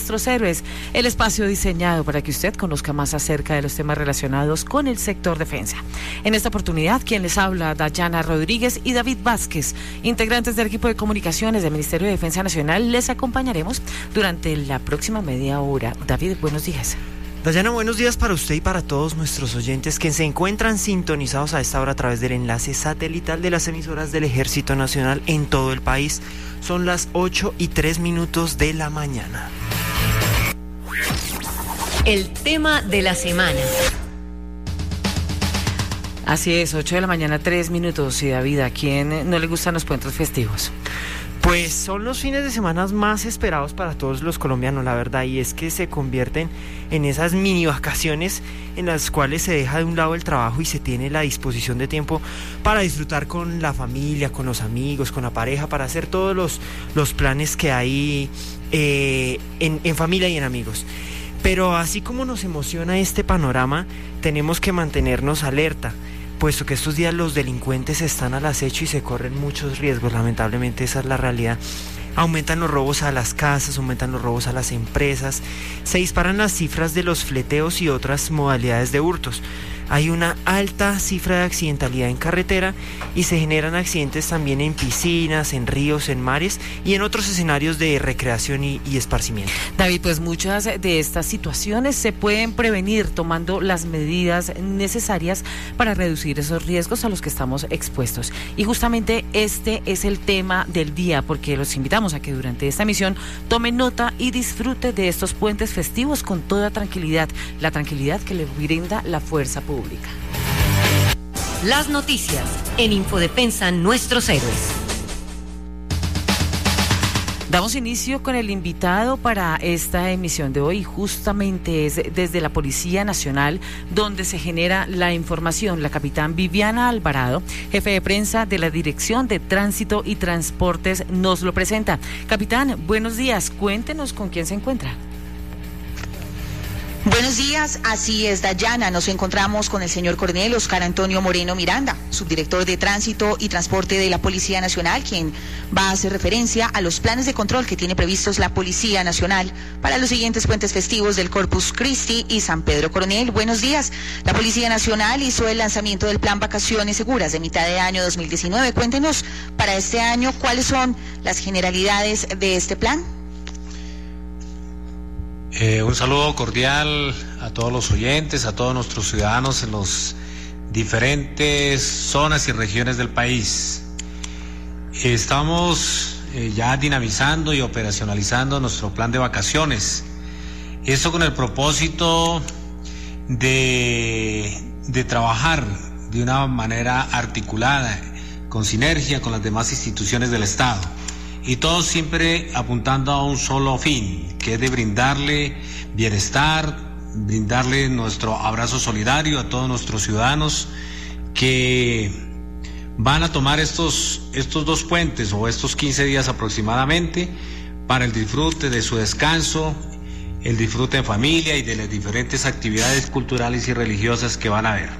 Nuestros Héroes, el espacio diseñado para que usted conozca más acerca de los temas relacionados con el sector defensa. En esta oportunidad, quien les habla, Dayana Rodríguez y David Vázquez, integrantes del equipo de comunicaciones del Ministerio de Defensa Nacional, les acompañaremos durante la próxima media hora. David, buenos días. Dayana, buenos días para usted y para todos nuestros oyentes que se encuentran sintonizados a esta hora a través del enlace satelital de las emisoras del Ejército Nacional en todo el país. Son las 8:03 de la mañana. El tema de la semana. Así es, 8 de la mañana, 3 minutos. Y David, ¿a quién no le gustan los puentes festivos? Pues son los fines de semana más esperados para todos los colombianos, la verdad, y es que se convierten en esas mini vacaciones en las cuales se deja de un lado el trabajo y se tiene la disposición de tiempo para disfrutar con la familia, con los amigos, con la pareja, para hacer todos los planes que hay en familia y en amigos. Pero así como nos emociona este panorama, tenemos que mantenernos alerta, puesto que estos días los delincuentes están al acecho y se corren muchos riesgos. Lamentablemente esa es la realidad. Aumentan los robos a las casas, aumentan los robos a las empresas, se disparan las cifras de los fleteos y otras modalidades de hurtos. Hay una alta cifra de accidentalidad en carretera y se generan accidentes también en piscinas, en ríos, en mares y en otros escenarios de recreación y esparcimiento. David, pues muchas de estas situaciones se pueden prevenir tomando las medidas necesarias para reducir esos riesgos a los que estamos expuestos. Y justamente este es el tema del día, porque los invitamos a que durante esta emisión tomen nota y disfrute de estos puentes festivos con toda tranquilidad, la tranquilidad que le brinda la fuerza pública. Las noticias en Infodefensa Nuestros Héroes. Damos inicio con el invitado para esta emisión de hoy. Justamente es desde la Policía Nacional donde se genera la información. La capitán Viviana Alvarado, jefe de prensa de la Dirección de Tránsito y Transportes, nos lo presenta. Capitán, buenos días. Cuéntenos con quién se encuentra. Buenos días, así es, Dayana. Nos encontramos con el señor coronel Oscar Antonio Moreno Miranda, subdirector de Tránsito y Transporte de la Policía Nacional, quien va a hacer referencia a los planes de control que tiene previstos la Policía Nacional para los siguientes puentes festivos del Corpus Christi y San Pedro. Coronel, buenos días. La Policía Nacional hizo el lanzamiento del Plan Vacaciones Seguras de mitad de año 2019. Cuéntenos, para este año, ¿cuáles son las generalidades de este plan? Un saludo cordial a todos los oyentes, a todos nuestros ciudadanos en las diferentes zonas y regiones del país. Estamos ya dinamizando y operacionalizando nuestro plan de vacaciones. Esto con el propósito de trabajar de una manera articulada, con sinergia con las demás instituciones del Estado. Y todos siempre apuntando a un solo fin, que es de brindarle bienestar, brindarle nuestro abrazo solidario a todos nuestros ciudadanos que van a tomar estos 2 puentes o estos 15 días aproximadamente para el disfrute de su descanso, el disfrute en familia y de las diferentes actividades culturales y religiosas que van a haber.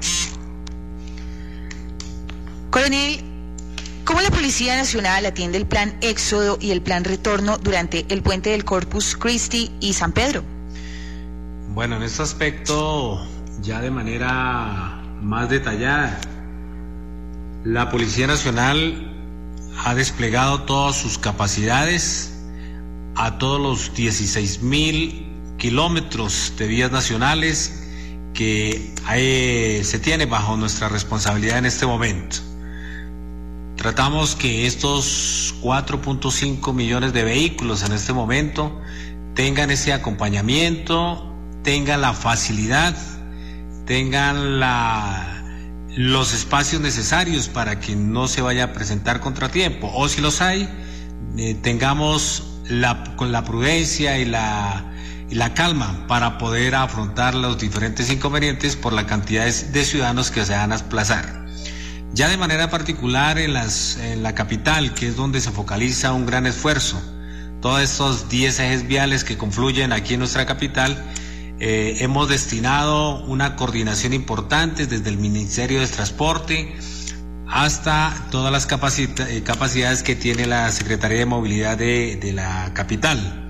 Coronel, ¿cómo la Policía Nacional atiende el plan Éxodo y el plan Retorno durante el puente del Corpus Christi y San Pedro? Bueno, en este aspecto, ya de manera más detallada, la Policía Nacional ha desplegado todas sus capacidades a todos los 16.000 kilómetros de vías nacionales que se tiene bajo nuestra responsabilidad en este momento. Tratamos que estos 4.5 millones de vehículos en este momento tengan ese acompañamiento, tengan la facilidad, tengan los espacios necesarios para que no se vaya a presentar contratiempo, o si los hay, tengamos con la prudencia y la calma para poder afrontar los diferentes inconvenientes por la cantidad de ciudadanos que se van a desplazar. Ya de manera particular en la capital, que es donde se focaliza un gran esfuerzo, todos estos 10 ejes viales que confluyen aquí en nuestra capital, hemos destinado una coordinación importante desde el Ministerio de Transporte hasta todas las capacidades que tiene la Secretaría de Movilidad de la capital.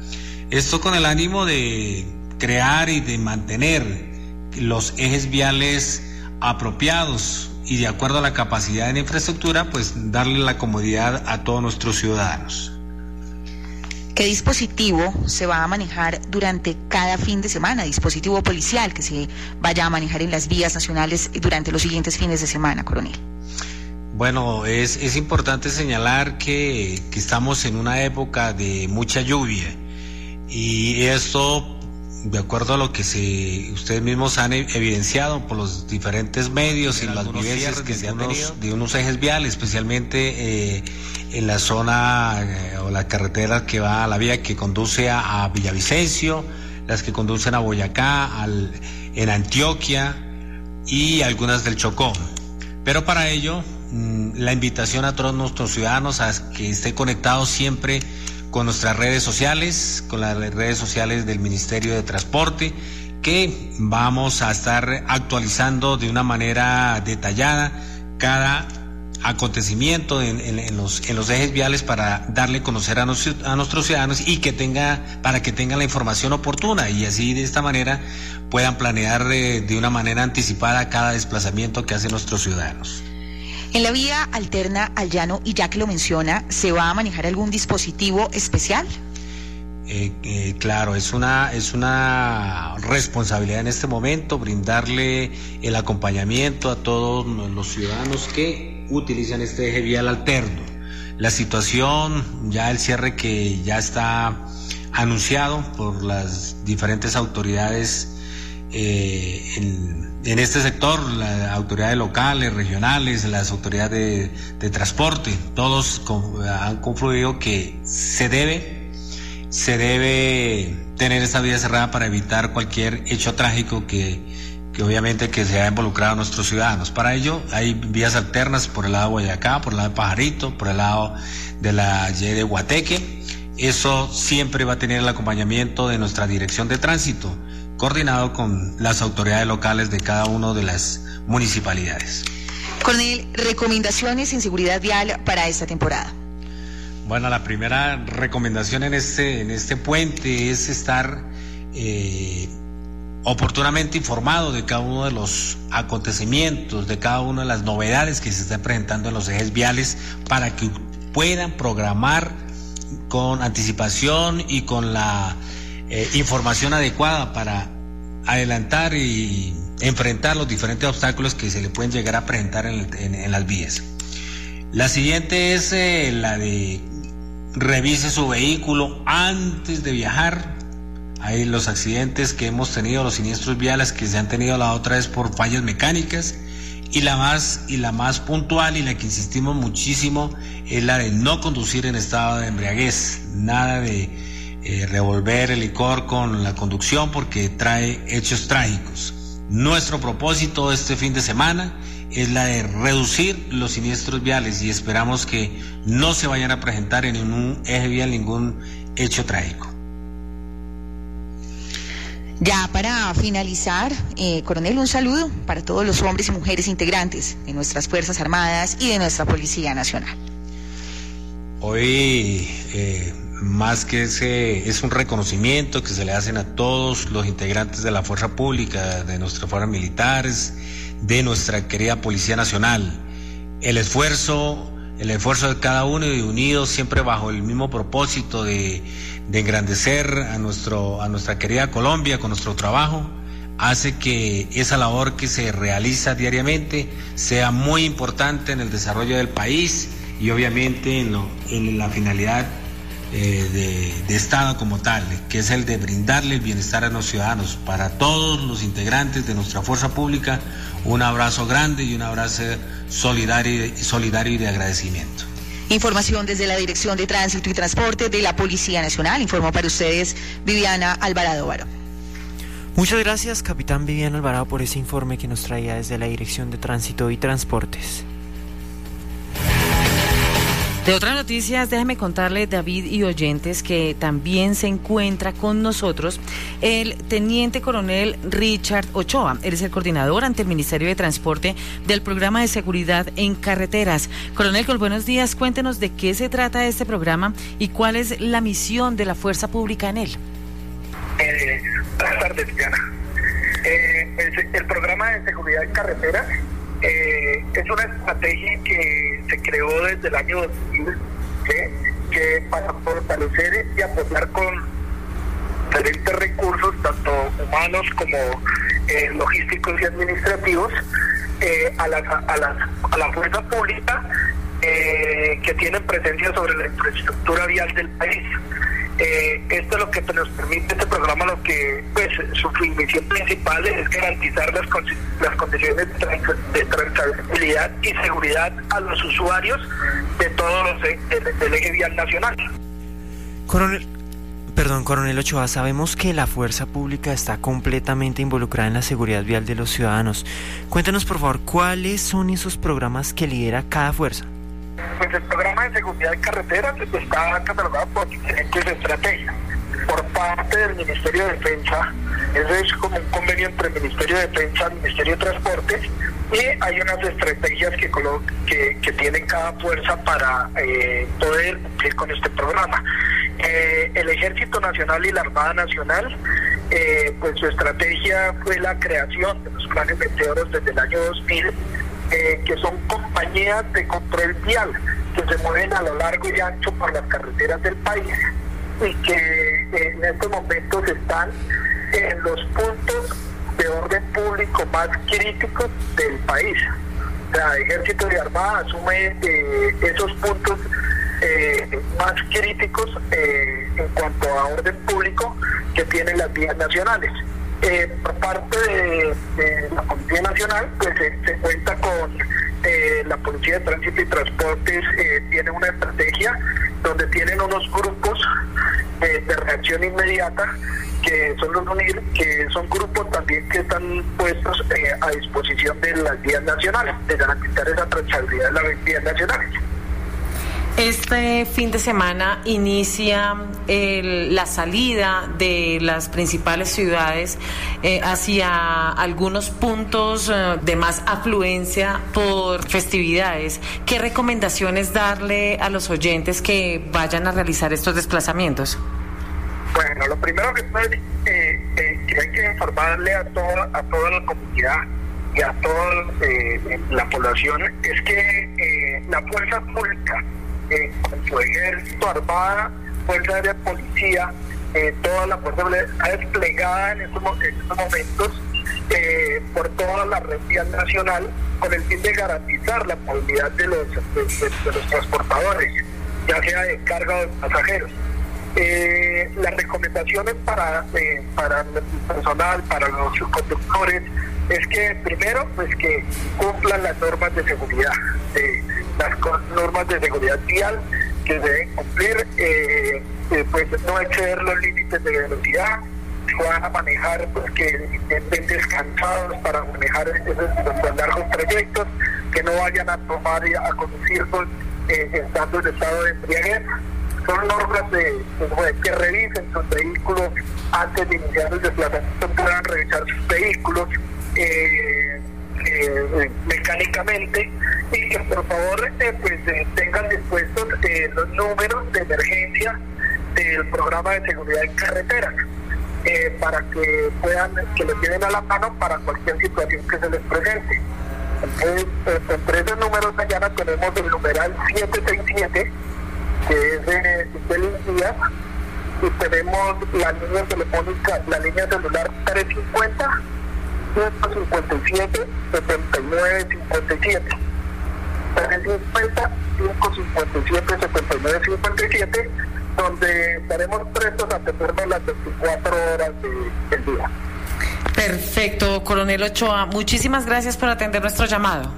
Esto con el ánimo de crear y de mantener los ejes viales apropiados y de acuerdo a la capacidad de la infraestructura, pues darle la comodidad a todos nuestros ciudadanos. ¿Qué dispositivo se va a manejar durante cada fin de semana? Dispositivo policial que se vaya a manejar en las vías nacionales durante los siguientes fines de semana, coronel. Bueno, es importante señalar que estamos en una época de mucha lluvia y esto, de acuerdo a lo que ustedes mismos han evidenciado por los diferentes medios y las vivencias que se han tenido de unos ejes viales, especialmente en la zona o la carretera que va a la vía que conduce a Villavicencio, las que conducen a Boyacá, en Antioquia y algunas del Chocó. Pero para ello, la invitación a todos nuestros ciudadanos a que estén conectados siempre con nuestras redes sociales, con las redes sociales del Ministerio de Transporte, que vamos a estar actualizando de una manera detallada cada acontecimiento en los ejes viales para darle a conocer a nuestros ciudadanos y para que tengan la información oportuna y así de esta manera puedan planear de una manera anticipada cada desplazamiento que hacen nuestros ciudadanos. En la vía alterna al llano, y ya que lo menciona, ¿se va a manejar algún dispositivo especial? Claro, es una responsabilidad en este momento brindarle el acompañamiento a todos los ciudadanos que utilizan este eje vial alterno. La situación, ya el cierre que ya está anunciado por las diferentes autoridades en este sector, las autoridades locales, regionales, las autoridades de transporte, todos han confluido que se debe tener esta vía cerrada para evitar cualquier hecho trágico que obviamente que se haya involucrado a nuestros ciudadanos. Para ello hay vías alternas por el lado de Boyacá, por el lado de Pajarito, por el lado de la Y de Guateque. Eso siempre va a tener el acompañamiento de nuestra Dirección de Tránsito, coordinado con las autoridades locales de cada una de las municipalidades. Coronel, recomendaciones en seguridad vial para esta temporada. Bueno, la primera recomendación en este puente es estar oportunamente informado de cada uno de los acontecimientos, de cada una de las novedades que se están presentando en los ejes viales para que puedan programar con anticipación y con la información adecuada para adelantar y enfrentar los diferentes obstáculos que se le pueden llegar a presentar en las vías. La siguiente es la de revise su vehículo antes de viajar. Hay los accidentes que hemos tenido, los siniestros viales que se han tenido la otra vez por fallas mecánicas, y la más puntual y la que insistimos muchísimo es la de no conducir en estado de embriaguez, nada de revolver el licor con la conducción porque trae hechos trágicos. Nuestro propósito este fin de semana es la de reducir los siniestros viales y esperamos que no se vayan a presentar en ningún eje vial ningún hecho trágico. Ya para finalizar, coronel, un saludo para todos los hombres y mujeres integrantes de nuestras Fuerzas Armadas y de nuestra Policía Nacional. Hoy, más que es un reconocimiento que se le hacen a todos los integrantes de la fuerza pública, de nuestras fuerzas militares, de nuestra querida Policía Nacional. El esfuerzo de cada uno y unidos siempre bajo el mismo propósito de engrandecer a nuestra querida Colombia con nuestro trabajo, hace que esa labor que se realiza diariamente sea muy importante en el desarrollo del país y obviamente en la finalidad de Estado como tal, que es el de brindarle el bienestar a los ciudadanos. Para todos los integrantes de nuestra fuerza pública, un abrazo grande y un abrazo solidario y de agradecimiento. Información desde la Dirección de Tránsito y Transporte de la Policía Nacional. Informó para ustedes Viviana Alvarado Barón. Muchas gracias, capitán Viviana Alvarado, por ese informe que nos traía desde la Dirección de Tránsito y Transportes. De otras noticias, déjeme contarle, David y oyentes, que también se encuentra con nosotros el teniente coronel Richard Ochoa. Él es el coordinador ante el Ministerio de Transporte del Programa de Seguridad en Carreteras. Coronel, con buenos días, cuéntenos de qué se trata este programa y cuál es la misión de la fuerza pública en él. Buenas tardes, Diana. El programa de seguridad en carreteras es una estrategia que se creó desde el año 2000, que para fortalecer y apoyar con diferentes recursos, tanto humanos como logísticos y administrativos, a la fuerza pública que tienen presencia sobre la infraestructura vial del país. Esto es lo que nos permite este programa, lo que pues su misión principal es garantizar las condiciones de trazabilidad y seguridad a los usuarios de todos del eje vial nacional. Coronel Ochoa, sabemos que la fuerza pública está completamente involucrada en la seguridad vial de los ciudadanos. Cuéntanos, por favor, ¿cuáles son esos programas que lidera cada fuerza? Pues el programa de seguridad en carreteras está catalogado por diferentes estrategias. Por parte del Ministerio de Defensa, eso es como un convenio entre el Ministerio de Defensa y el Ministerio de Transportes, y hay unas estrategias que tiene cada fuerza para poder cumplir con este programa. El Ejército Nacional y la Armada Nacional, pues su estrategia fue la creación de los planes meteoros desde el año 2000, que son compañías de control vial que se mueven a lo largo y ancho por las carreteras del país y que en estos momentos están en los puntos de orden público más críticos del país. O sea, Ejército y Armada asume esos puntos más críticos en cuanto a orden público que tienen las vías nacionales. Por parte de la Policía Nacional, pues se cuenta con la Policía de Tránsito y Transportes, tiene una estrategia donde tienen unos grupos de reacción inmediata, que son los UNIR, que son grupos también que están puestos a disposición de las vías nacionales, de garantizar esa trazabilidad de las vías nacionales. Este fin de semana inicia la salida de las principales ciudades hacia algunos puntos de más afluencia por festividades. ¿Qué recomendaciones darle a los oyentes que vayan a realizar estos desplazamientos? Bueno, lo primero que hay que informarle a toda la comunidad y a toda la población es que la fuerza pública, con su ejército, armada, fuerza aérea, policía, toda la fuerza está desplegada en estos momentos por toda la red vial nacional con el fin de garantizar la movilidad de los transportadores, ya sea de carga o de pasajeros. Las recomendaciones para el personal, para los conductores, es que primero pues que cumplan las normas de seguridad, las normas de seguridad vial que deben cumplir, pues no exceder los límites de velocidad, van a manejar pues que estén descansados para manejar esos largos trayectos, que no vayan a tomar y a conducir estando en estado de embriaguez. Son normas que revisen sus vehículos antes de iniciar el desplazamiento, puedan revisar sus vehículos mecánicamente, y que por favor tengan dispuestos los números de emergencia del programa de seguridad en carreteras, para que los lleven a la mano para cualquier situación que se les presente. Entonces, entre esos números mañana tenemos el numeral 767, que es del INVIA, y tenemos la línea telefónica, la línea celular 350 557 7957, 350 557 7957, donde estaremos prestos a atendernos las 24 horas del día. Perfecto, Coronel Ochoa, muchísimas gracias por atender nuestro llamado.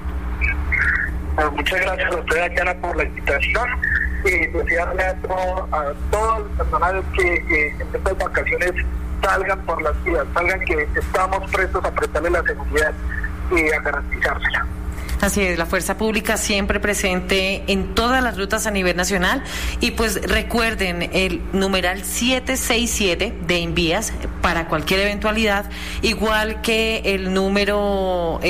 Muchas gracias a usted, Ayana, por la invitación, y desearle a todo el personal que en estas vacaciones salgan por las vías, salgan, que estamos prestos a prestarle la seguridad y a garantizársela. Así es, la fuerza pública siempre presente en todas las rutas a nivel nacional. Y pues recuerden el numeral 767 de Invías para cualquier eventualidad, igual que el número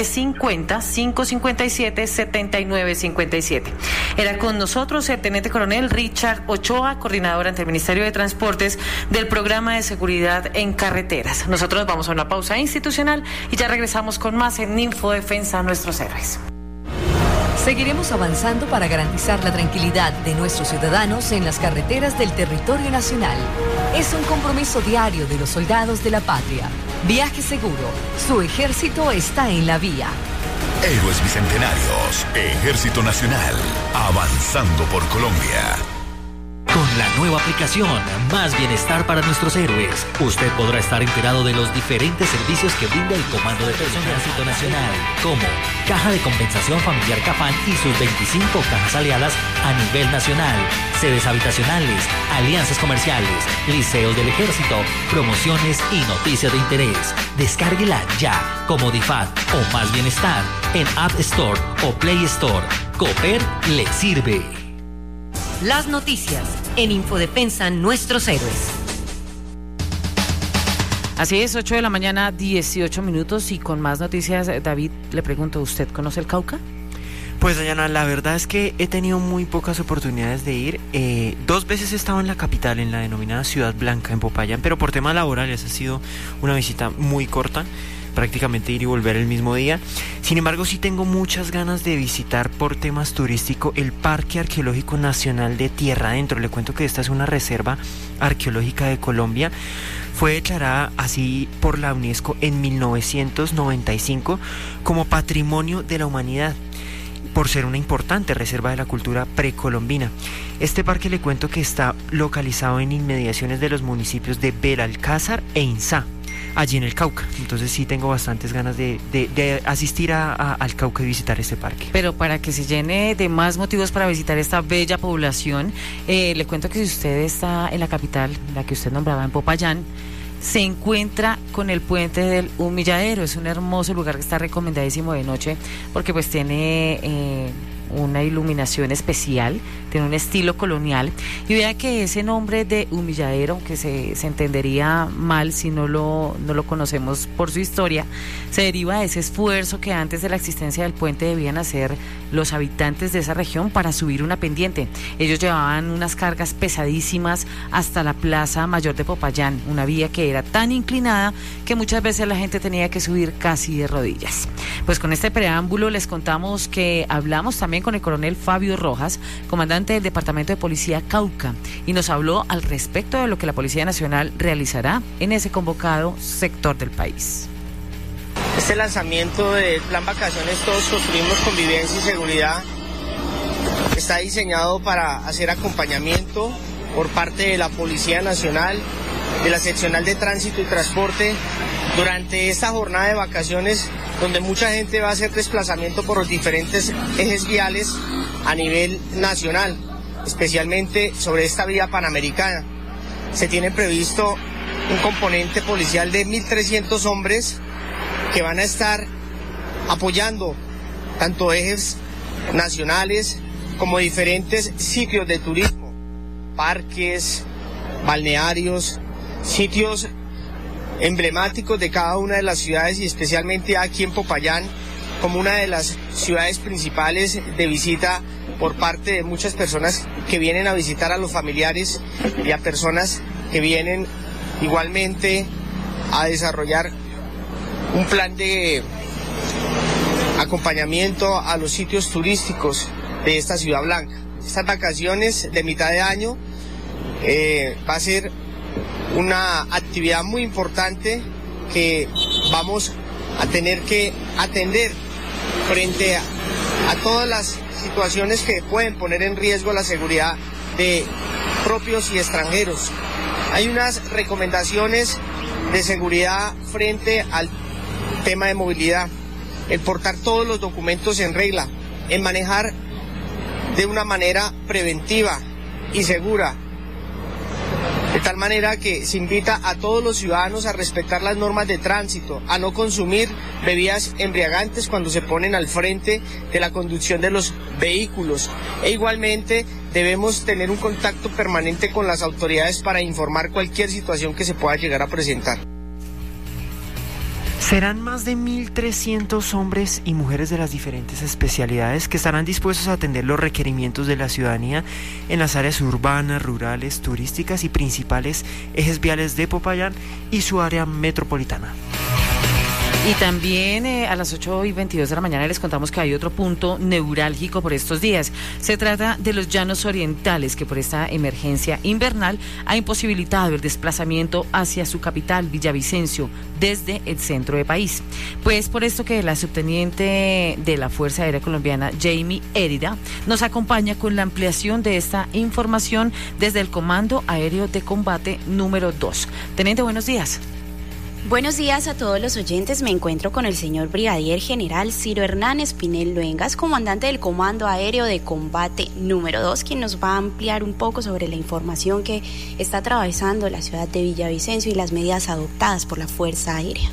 350-557-7957. Era con nosotros el teniente coronel Richard Ochoa, coordinador ante el Ministerio de Transportes del programa de seguridad en carreteras. Nosotros vamos a una pausa institucional y ya regresamos con más en Infodefensa Nuestros Héroes. Seguiremos avanzando para garantizar la tranquilidad de nuestros ciudadanos en las carreteras del territorio nacional. Es un compromiso diario de los soldados de la patria. Viaje seguro. Su ejército está en la vía. Héroes Bicentenarios, Ejército Nacional, avanzando por Colombia. Con la nueva aplicación Más Bienestar para Nuestros Héroes, usted podrá estar enterado de los diferentes servicios que brinda el Comando de Personal Ejército Nacional, como Caja de Compensación Familiar Cafán y sus 25 cajas aliadas a nivel nacional, sedes habitacionales, alianzas comerciales, liceos del Ejército, promociones y noticias de interés. Descárguela ya como DIFAT o Más Bienestar en App Store o Play Store. Cooper le sirve. Las noticias en Infodefensa Nuestros Héroes. Así es, 8 de la mañana, 18 minutos y con más noticias. David, le pregunto, ¿usted conoce el Cauca? Pues, Dayana, la verdad es que he tenido muy pocas oportunidades de ir. 2 veces he estado en la capital, en la denominada Ciudad Blanca, en Popayán, pero por temas laborales ha sido una visita muy corta, prácticamente ir y volver el mismo día. Sin embargo, sí tengo muchas ganas de visitar por temas turísticos el Parque Arqueológico Nacional de Tierra Adentro. Le cuento que esta es una reserva arqueológica de Colombia. Fue declarada así por la UNESCO en 1995 como Patrimonio de la Humanidad, por ser una importante reserva de la cultura precolombina. Este parque, le cuento que está localizado en inmediaciones de los municipios de Belalcázar e Inzá, allí en el Cauca. Entonces sí tengo bastantes ganas de asistir al Cauca y visitar este parque. Pero para que se llene de más motivos para visitar esta bella población, le cuento que si usted está en la capital, la que usted nombraba, en Popayán, se encuentra con el puente del Humilladero. Es un hermoso lugar que está recomendadísimo de noche porque pues tiene una iluminación especial, tiene un estilo colonial, y vea que ese nombre de Humilladero, aunque se entendería mal si no lo conocemos por su historia, se deriva de ese esfuerzo que antes de la existencia del puente debían hacer los habitantes de esa región para subir una pendiente. Ellos llevaban unas cargas pesadísimas hasta la Plaza Mayor de Popayán, una vía que era tan inclinada que muchas veces la gente tenía que subir casi de rodillas. Pues con este preámbulo les contamos que hablamos también con el coronel Fabio Rojas, comandante del Departamento de Policía Cauca, y nos habló al respecto de lo que la Policía Nacional realizará en ese convocado sector del país. Este lanzamiento del Plan Vacaciones Todos Construimos Convivencia y Seguridad está diseñado para hacer acompañamiento por parte de la Policía Nacional, de la Seccional de Tránsito y Transporte, durante esta jornada de vacaciones, donde mucha gente va a hacer desplazamiento por los diferentes ejes viales a nivel nacional, especialmente sobre esta vía panamericana. Se tiene previsto un componente policial de 1.300 hombres que van a estar apoyando tanto ejes nacionales como diferentes sitios de turismo, parques, balnearios, sitios emblemáticos de cada una de las ciudades, y especialmente aquí en Popayán como una de las ciudades principales de visita por parte de muchas personas que vienen a visitar a los familiares y a personas que vienen igualmente a desarrollar un plan de acompañamiento a los sitios turísticos de esta Ciudad Blanca. Estas vacaciones de mitad de año va a ser una actividad muy importante que vamos a tener que atender frente a todas las situaciones que pueden poner en riesgo la seguridad de propios y extranjeros. Hay unas recomendaciones de seguridad frente al tema de movilidad: el portar todos los documentos en regla, en manejar de una manera preventiva y segura De tal manera que se invita a todos los ciudadanos a respetar las normas de tránsito, a no consumir bebidas embriagantes cuando se ponen al frente de la conducción de los vehículos. E igualmente debemos tener un contacto permanente con las autoridades para informar cualquier situación que se pueda llegar a presentar. Serán más de 1.300 hombres y mujeres de las diferentes especialidades que estarán dispuestos a atender los requerimientos de la ciudadanía en las áreas urbanas, rurales, turísticas y principales ejes viales de Popayán y su área metropolitana. Y también a las 8:22 de la mañana les contamos que hay otro punto neurálgico por estos días. Se trata de los llanos orientales, que por esta emergencia invernal ha imposibilitado el desplazamiento hacia su capital, Villavicencio, desde el centro del país. Pues por esto que la subteniente de la Fuerza Aérea Colombiana, Jamie Herida, nos acompaña con la ampliación de esta información desde el Comando Aéreo de Combate número 2. Teniente, buenos días. Buenos días a todos los oyentes. Me encuentro con el señor Brigadier General Ciro Hernán Espinel Luengas, comandante del Comando Aéreo de Combate número 2, quien nos va a ampliar un poco sobre la información que está atravesando la ciudad de Villavicencio y las medidas adoptadas por la Fuerza Aérea.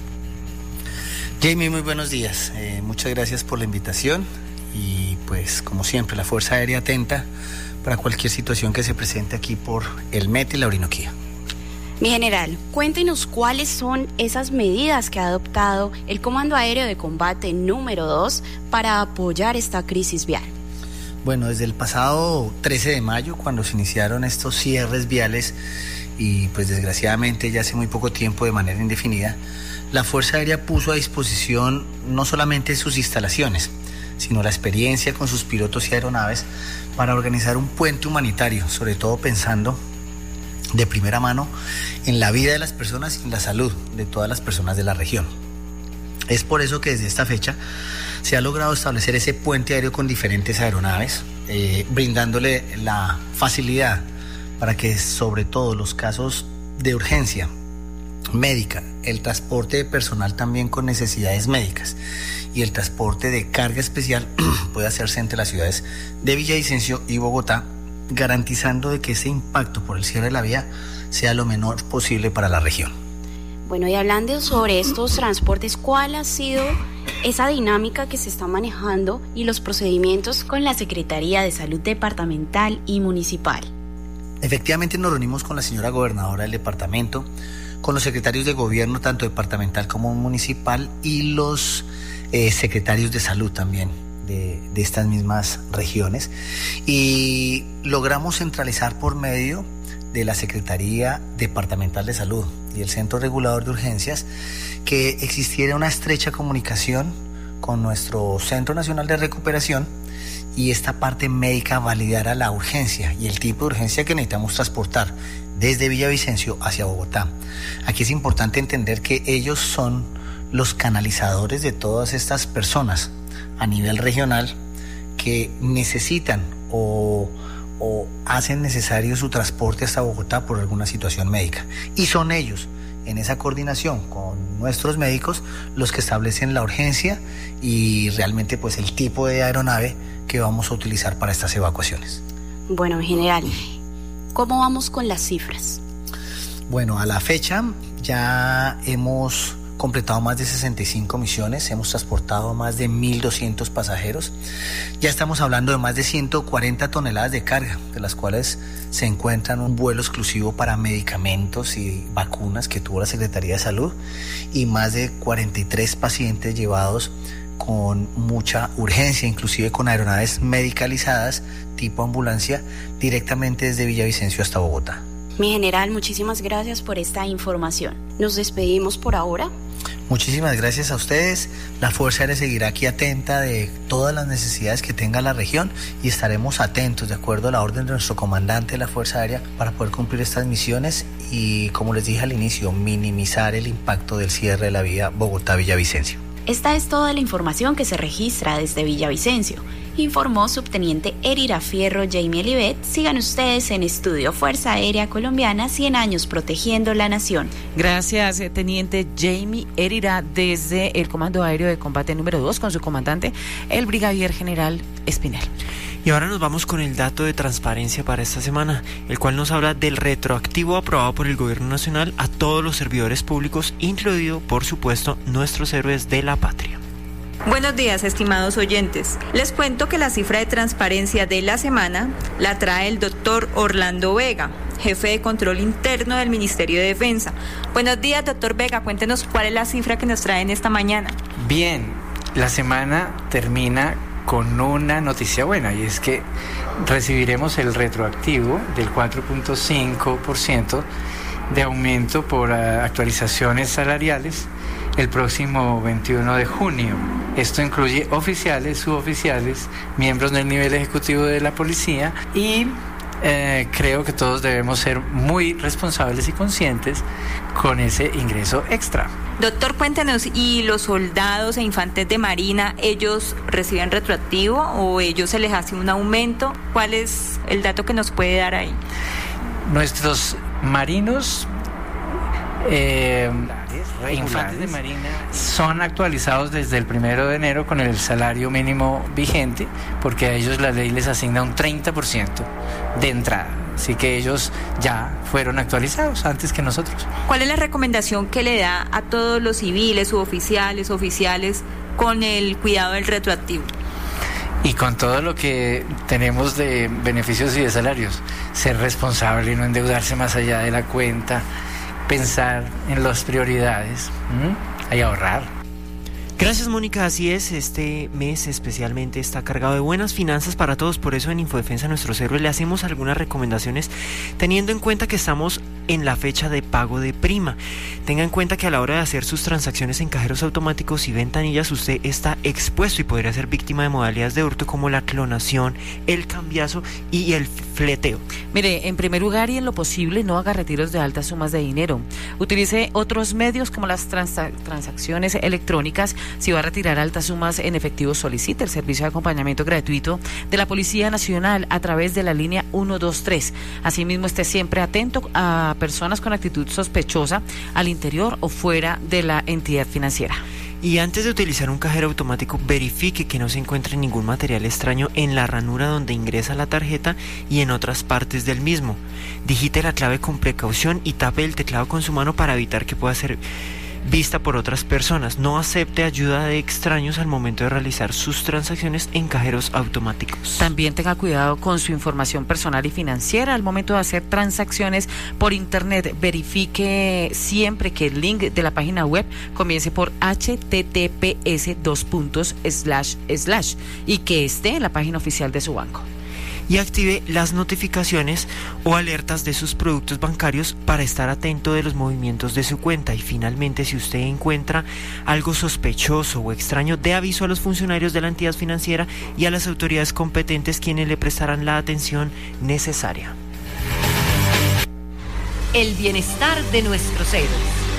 Jamie, muy buenos días. Muchas gracias por la invitación y pues como siempre la Fuerza Aérea atenta para cualquier situación que se presente aquí por el MET y la Orinoquía. Mi general, cuéntenos cuáles son esas medidas que ha adoptado el Comando Aéreo de Combate número 2 para apoyar esta crisis vial. Bueno, desde el pasado 13 de mayo, cuando se iniciaron estos cierres viales y pues desgraciadamente ya hace muy poco tiempo de manera indefinida, la Fuerza Aérea puso a disposición no solamente sus instalaciones, sino la experiencia con sus pilotos y aeronaves para organizar un puente humanitario, sobre todo pensando de primera mano en la vida de las personas y en la salud de todas las personas de la región. Es por eso que desde esta fecha se ha logrado establecer ese puente aéreo con diferentes aeronaves, brindándole la facilidad para que sobre todo los casos de urgencia médica, el transporte de personal también con necesidades médicas y el transporte de carga especial pueda hacerse entre las ciudades de Villavicencio y Bogotá, garantizando de que ese impacto por el cierre de la vía sea lo menor posible para la región. Bueno, y hablando sobre estos transportes, ¿cuál ha sido esa dinámica que se está manejando y los procedimientos con la Secretaría de Salud Departamental y Municipal? Efectivamente nos reunimos con la señora gobernadora del departamento, con los secretarios de gobierno, tanto departamental como municipal, y los secretarios de salud también de estas mismas regiones, y logramos centralizar por medio de la Secretaría Departamental de Salud y el Centro Regulador de Urgencias que existiera una estrecha comunicación con nuestro Centro Nacional de Recuperación y esta parte médica validara la urgencia y el tipo de urgencia que necesitamos transportar desde Villavicencio hacia Bogotá. Aquí es importante entender que ellos son los canalizadores de todas estas personas a nivel regional que necesitan o hacen necesario su transporte hasta Bogotá por alguna situación médica. Y son ellos, en esa coordinación con nuestros médicos, los que establecen la urgencia y realmente pues el tipo de aeronave que vamos a utilizar para estas evacuaciones. Bueno, en general, ¿cómo vamos con las cifras? Bueno, a la fecha ya hemos completado más de 65 misiones, hemos transportado más de 1.200 pasajeros, ya estamos hablando de más de 140 toneladas de carga, de las cuales se encuentran un vuelo exclusivo para medicamentos y vacunas que tuvo la Secretaría de Salud y más de 43 pacientes llevados con mucha urgencia, inclusive con aeronaves medicalizadas tipo ambulancia directamente desde Villavicencio hasta Bogotá. Mi general, muchísimas gracias por esta información. Nos despedimos por ahora. Muchísimas gracias a ustedes. La Fuerza Aérea seguirá aquí atenta de todas las necesidades que tenga la región y estaremos atentos de acuerdo a la orden de nuestro comandante de la Fuerza Aérea para poder cumplir estas misiones y, como les dije al inicio, minimizar el impacto del cierre de la vía Bogotá-Villavicencio. Esta es toda la información que se registra desde Villavicencio, informó subteniente Herida Fierro Jamie Elivet. Sigan ustedes en Estudio Fuerza Aérea Colombiana, 100 años protegiendo la nación. Gracias, teniente Jamie Herida, desde el Comando Aéreo de Combate número 2, con su comandante, el Brigadier General Espinel. Y ahora nos vamos con el dato de transparencia para esta semana, el cual nos habla del retroactivo aprobado por el Gobierno Nacional a todos los servidores públicos, incluido, por supuesto, nuestros héroes de la patria. Buenos días, estimados oyentes. Les cuento que la cifra de transparencia de la semana la trae el doctor Orlando Vega, jefe de control interno del Ministerio de Defensa. Buenos días, doctor Vega. Cuéntenos cuál es la cifra que nos traen esta mañana. Bien, la semana termina con una noticia buena, y es que recibiremos el retroactivo del 4.5% de aumento por actualizaciones salariales el próximo 21 de junio. Esto incluye oficiales, suboficiales, miembros del nivel ejecutivo de la policía, y creo que todos debemos ser muy responsables y conscientes con ese ingreso extra. Doctor, cuéntenos, ¿y los soldados e infantes de Marina, ellos reciben retroactivo o ellos se les hace un aumento? ¿Cuál es el dato que nos puede dar ahí? Nuestros marinos infantes de Marina son actualizados desde el 1 de enero con el salario mínimo vigente, porque a ellos la ley les asigna un 30% de entrada. Así que ellos ya fueron actualizados antes que nosotros. ¿Cuál es la recomendación que le da a todos los civiles, suboficiales, oficiales, con el cuidado del retroactivo? Y con todo lo que tenemos de beneficios y de salarios, ser responsable y no endeudarse más allá de la cuenta, pensar en las prioridades y ahorrar. Gracias, Mónica. Así es, este mes especialmente está cargado de buenas finanzas para todos. Por eso en Infodefensa, nuestros héroes, le hacemos algunas recomendaciones teniendo en cuenta que estamos en la fecha de pago de prima. Tenga en cuenta que a la hora de hacer sus transacciones en cajeros automáticos y ventanillas, usted está expuesto y podría ser víctima de modalidades de hurto como la clonación, el cambiazo y el fleteo. Mire, en primer lugar y en lo posible, no haga retiros de altas sumas de dinero. Utilice otros medios como las transacciones electrónicas. Si va a retirar altas sumas en efectivo, solicite el servicio de acompañamiento gratuito de la Policía Nacional a través de la línea 123. Asimismo, esté siempre atento a personas con actitud sospechosa al interior o fuera de la entidad financiera. Y antes de utilizar un cajero automático, verifique que no se encuentre ningún material extraño en la ranura donde ingresa la tarjeta y en otras partes del mismo. Digite la clave con precaución y tape el teclado con su mano para evitar que pueda ser vista por otras personas. No acepte ayuda de extraños al momento de realizar sus transacciones en cajeros automáticos. También tenga cuidado con su información personal y financiera al momento de hacer transacciones por internet. Verifique siempre que el link de la página web comience por https:// y que esté en la página oficial de su banco. Y active las notificaciones o alertas de sus productos bancarios para estar atento de los movimientos de su cuenta. Y finalmente, si usted encuentra algo sospechoso o extraño, dé aviso a los funcionarios de la entidad financiera y a las autoridades competentes, quienes le prestarán la atención necesaria. El bienestar de nuestros héroes.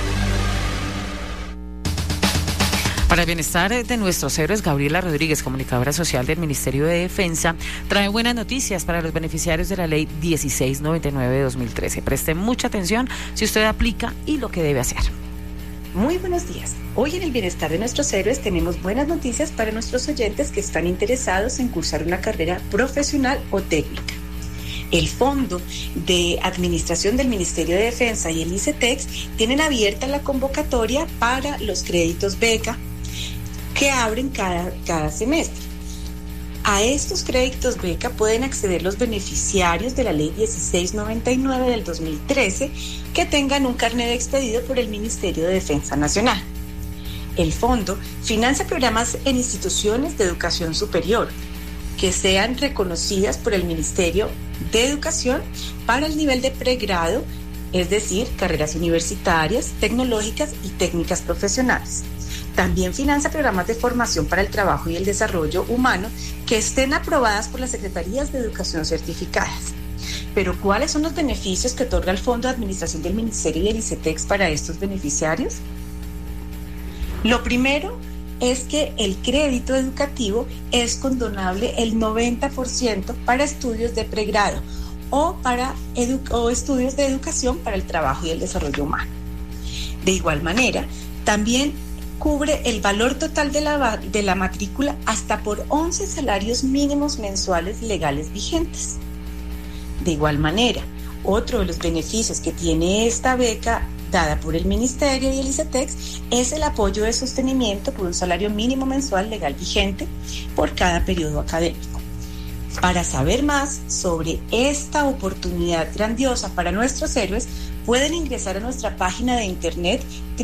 Para el bienestar de nuestros héroes, Gabriela Rodríguez, comunicadora social del Ministerio de Defensa, trae buenas noticias para los beneficiarios de la Ley 1699 de 2013. Preste mucha atención si usted aplica y lo que debe hacer. Muy buenos días. Hoy en el bienestar de nuestros héroes tenemos buenas noticias para nuestros oyentes que están interesados en cursar una carrera profesional o técnica. El Fondo de Administración del Ministerio de Defensa y el ICETEX tienen abierta la convocatoria para los créditos beca que abren cada semestre. A estos créditos beca pueden acceder los beneficiarios de la Ley 1699 del 2013 que tengan un carnet expedido por el Ministerio de Defensa Nacional. El fondo financia programas en instituciones de educación superior que sean reconocidas por el Ministerio de Educación para el nivel de pregrado, es decir, carreras universitarias, tecnológicas y técnicas profesionales. También financia programas de formación para el trabajo y el desarrollo humano que estén aprobadas por las Secretarías de Educación certificadas. Pero, ¿cuáles son los beneficios que otorga el Fondo de Administración del Ministerio y el ICETEX para estos beneficiarios? Lo primero es que el crédito educativo es condonable el 90% para estudios de pregrado o para estudios de educación para el trabajo y el desarrollo humano. De igual manera, también cubre el valor total de la matrícula hasta por 11 salarios mínimos mensuales legales vigentes. De igual manera, otro de los beneficios que tiene esta beca dada por el Ministerio y el ICETEX es el apoyo de sostenimiento por un salario mínimo mensual legal vigente por cada periodo académico. Para saber más sobre esta oportunidad grandiosa para nuestros héroes, pueden ingresar a nuestra página de internet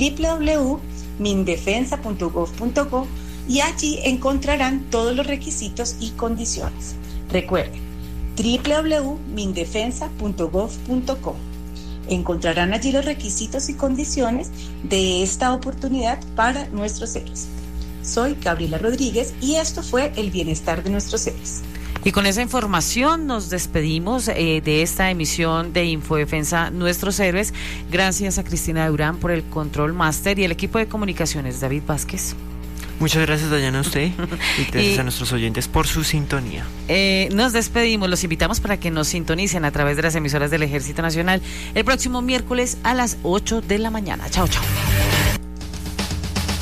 www.mindefensa.gov.co y allí encontrarán todos los requisitos y condiciones. Recuerden, www.mindefensa.gov.co. Encontrarán allí los requisitos y condiciones de esta oportunidad para nuestros héroes. Soy Gabriela Rodríguez y esto fue El Bienestar de Nuestros Héroes. Y con esa información nos despedimos de esta emisión de Infodefensa Nuestros Héroes. Gracias a Cristina Durán por el Control Master y el equipo de comunicaciones, David Vázquez. Muchas gracias, Dayana, a usted y gracias a nuestros oyentes por su sintonía. Nos despedimos, los invitamos para que nos sintonicen a través de las emisoras del Ejército Nacional el próximo miércoles a las 8 de la mañana. Chao, chao.